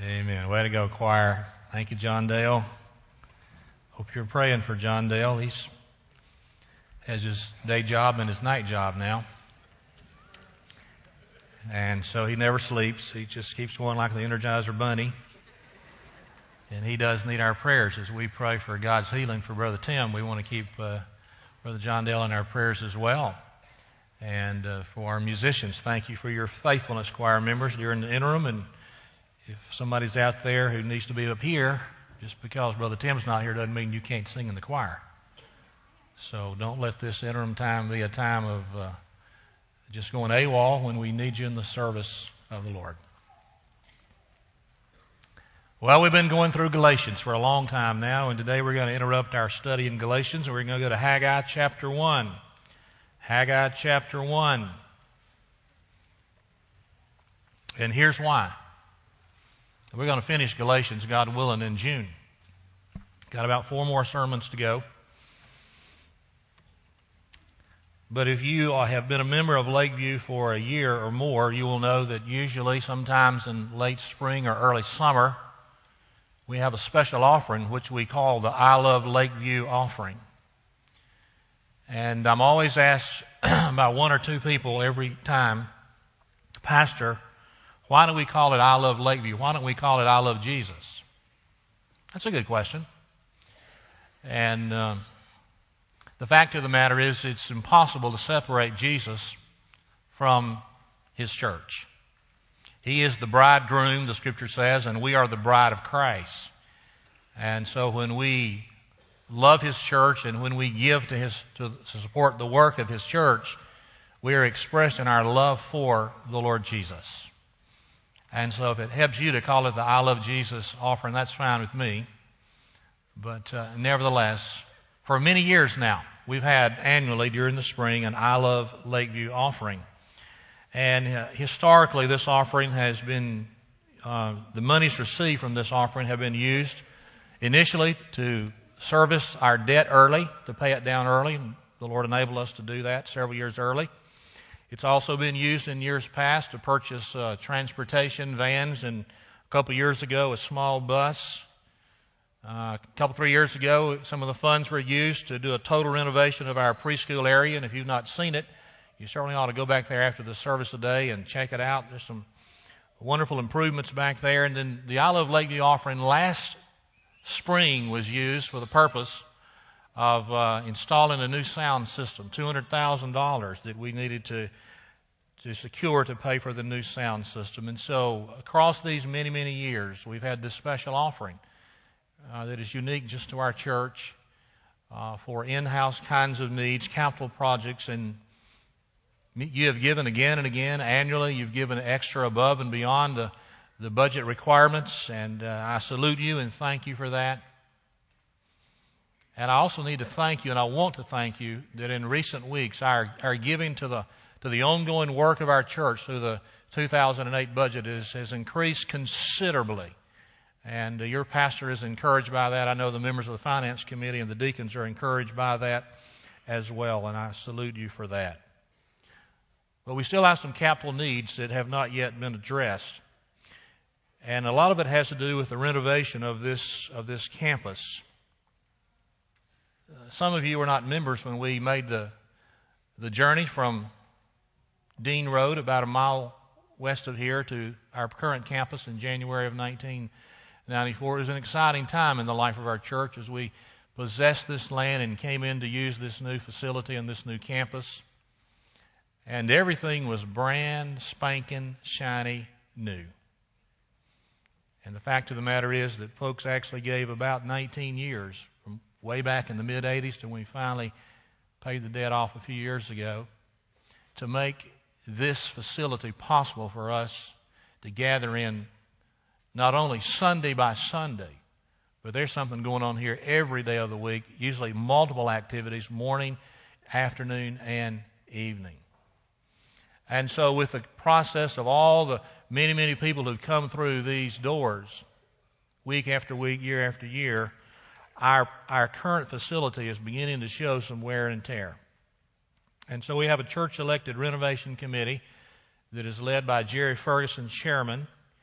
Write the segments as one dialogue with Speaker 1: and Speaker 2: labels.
Speaker 1: Amen. Way to go, choir. Thank you, John Dale. Hope you're praying for John Dale. He's has his day job and his night job now. And so he never sleeps. He just keeps going like the Energizer Bunny. And he does need our prayers as we pray for God's healing for Brother Tim. We want to keep Brother John Dale in our prayers as well. And for our musicians, thank you for your faithfulness, choir members, during the interim. And if somebody's out there who needs to be up here, just because Brother Tim's not here doesn't mean you can't sing in the choir. So don't let this interim time be a time of just going AWOL when we need you in the service of the Lord. Well, we've been going through Galatians for a long time now, and today we're going to interrupt our study in Galatians, and we're going to go to Haggai chapter 1. Haggai chapter 1. And here's why. We're going to finish Galatians, God willing, in June. Got about 4 more sermons to go. But if you have been a member of Lakeview for a year or more, you will know that usually sometimes in late spring or early summer, we have a special offering which we call the I Love Lakeview offering. And I'm always asked by 1 or 2 people every time, Pastor, why do we call it I Love Lakeview? Why don't we call it I Love Jesus? That's a good question. And the fact of the matter is it's impossible to separate Jesus from His church. He is the bridegroom, the Scripture says, and we are the bride of Christ. And so when we love His church and when we give to support the work of His church, we are expressing our love for the Lord Jesus. And so if it helps you to call it the I Love Jesus offering, that's fine with me. But nevertheless, for many years now, we've had annually during the spring an I Love Lakeview offering. And historically, this offering has been, the monies received from this offering have been used initially to service our debt early, to pay it down early. The Lord enabled us to do that several years early. It's also been used in years past to purchase transportation, vans, and a couple of years ago, a small bus. A couple, 3 years ago, some of the funds were used to do a total renovation of our preschool area. And if you've not seen it, you certainly ought to go back there after the service today and check it out. There's some wonderful improvements back there. And then the I Love Lakeview offering last spring was used for the purpose of installing a new sound system, $200,000 that we needed to secure to pay for the new sound system. And so across these many, many years, we've had this special offering that is unique just to our church for in-house kinds of needs, capital projects, and you have given again and again annually. You've given extra above and beyond the budget requirements, and I salute you and thank you for that. And I also need to thank you, and I want to thank you, that in recent weeks our giving to the ongoing work of our church through the 2008 budget has increased considerably. And your pastor is encouraged by that. I know the members of the finance committee and the deacons are encouraged by that as well, and I salute you for that. But we still have some capital needs that have not yet been addressed. And a lot of it has to do with the renovation of this campus. Some of you were not members when we made the journey from Dean Road, about a mile west of here, to our current campus in January of 1994. It was an exciting time in the life of our church as we possessed this land and came in to use this new facility and this new campus. And everything was brand spanking, shiny, new. And the fact of the matter is that folks actually gave about 19 years, from way back in the mid-'80s to when we finally paid the debt off a few years ago, to make this facility possible for us to gather in not only Sunday by Sunday, but there's something going on here every day of the week, usually multiple activities, morning, afternoon, and evening. And so with the process of all the many, many people who've come through these doors, week after week, year after year, our current facility is beginning to show some wear and tear. And so we have a church-elected renovation committee that is led by Jerry Ferguson, chairman,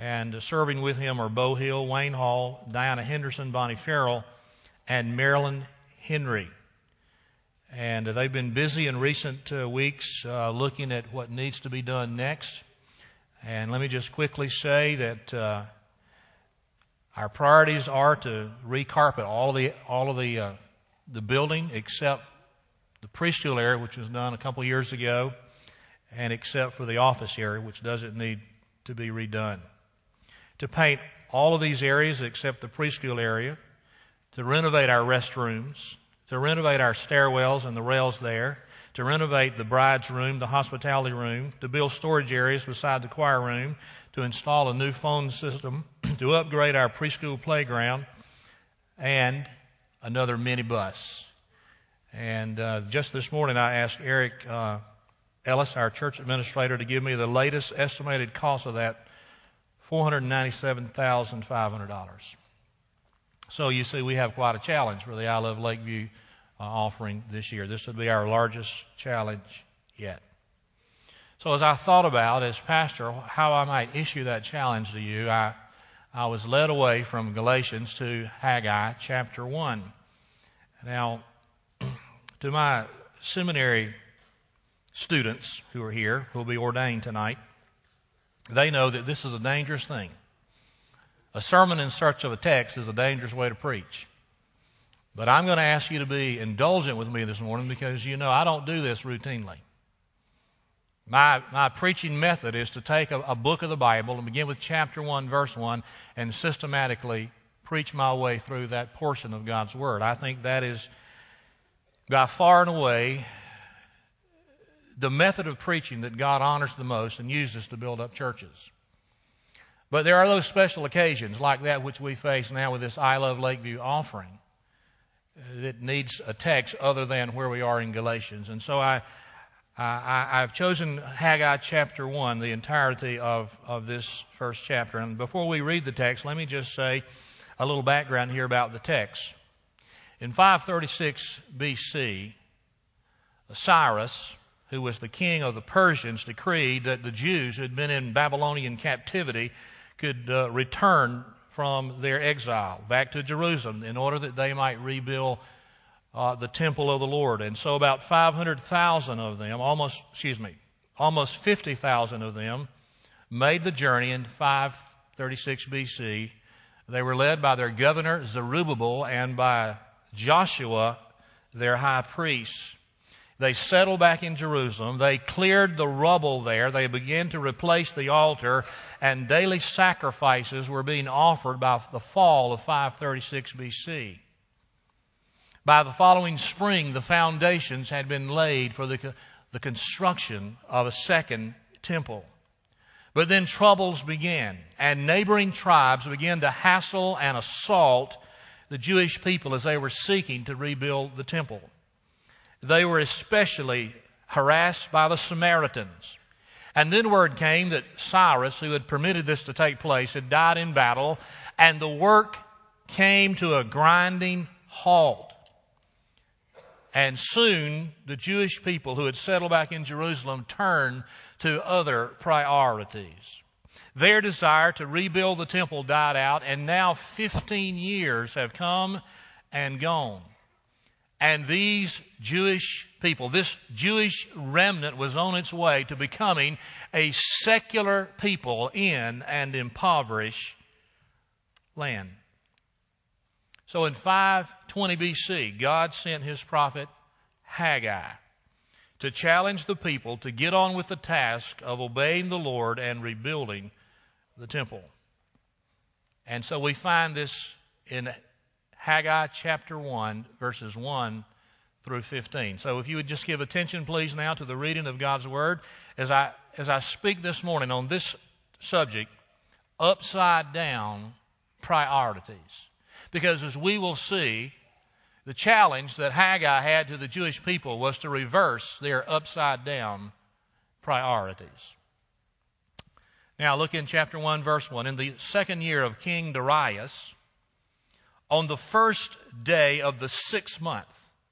Speaker 1: And serving with him are Bo Hill, Wayne Hall, Diana Henderson, Bonnie Farrell, and Marilyn Henry. And they've been busy in recent weeks looking at what needs to be done next. And let me just quickly say that our priorities are to recarpet all of the building except the preschool area, which was done a couple years ago, and except for the office area, which doesn't need to be redone. To paint all of these areas except the preschool area, to renovate our restrooms, to renovate our stairwells and the rails there, to renovate the bride's room, the hospitality room, to build storage areas beside the choir room, to install a new phone system, to upgrade our preschool playground, and another minibus. And just this morning I asked Eric Ellis, our church administrator, to give me the latest estimated cost of that, $497,500. So you see, we have quite a challenge for the I Love Lakeview offering this year. This would be our largest challenge yet. So as I thought about, as pastor, how I might issue that challenge to you, I was led away from Galatians to Haggai chapter 1. Now, to my seminary students who are here, who will be ordained tonight, they know that this is a dangerous thing. A sermon in search of a text is a dangerous way to preach. But I'm going to ask you to be indulgent with me this morning because you know I don't do this routinely. My preaching method is to take a book of the Bible and begin with chapter 1, verse 1, and systematically preach my way through that portion of God's Word. I think that is by far and away the method of preaching that God honors the most and uses to build up churches. But there are those special occasions like that which we face now with this I Love Lakeview offering that needs a text other than where we are in Galatians. And so I've chosen Haggai chapter 1, the entirety of this first chapter. And before we read the text, let me just say a little background here about the text. In 536 BC, Cyrus, who was the king of the Persians, decreed that the Jews who had been in Babylonian captivity could return from their exile back to Jerusalem in order that they might rebuild the temple of the Lord. And so about 500,000 of them, almost 50,000 of them, made the journey in 536 BC. They were led by their governor Zerubbabel and by Joshua, their high priest. They settled back in Jerusalem. They cleared the rubble there. They began to replace the altar, and daily sacrifices were being offered by the fall of 536 BC. By the following spring, the foundations had been laid for the construction of a second temple. But then troubles began, and neighboring tribes began to hassle and assault the Jewish people as they were seeking to rebuild the temple. They were especially harassed by the Samaritans. And then word came that Cyrus, who had permitted this to take place, had died in battle, and the work came to a grinding halt. And soon the Jewish people who had settled back in Jerusalem turned to other priorities. Their desire to rebuild the temple died out, and now 15 years have come and gone. And these Jewish people, this Jewish remnant was on its way to becoming a secular people in an impoverished land. So in 520 BC, God sent His prophet Haggai to challenge the people to get on with the task of obeying the Lord and rebuilding the temple. And so we find this in Haggai chapter 1, verses 1 through 15. So if you would just give attention, please, now to the reading of God's Word as I speak this morning on this subject, upside down priorities. Because as we will see, the challenge that Haggai had to the Jewish people was to reverse their upside down priorities. Now look in chapter 1, verse 1. In the second year of King Darius, on the first day of the 6th month.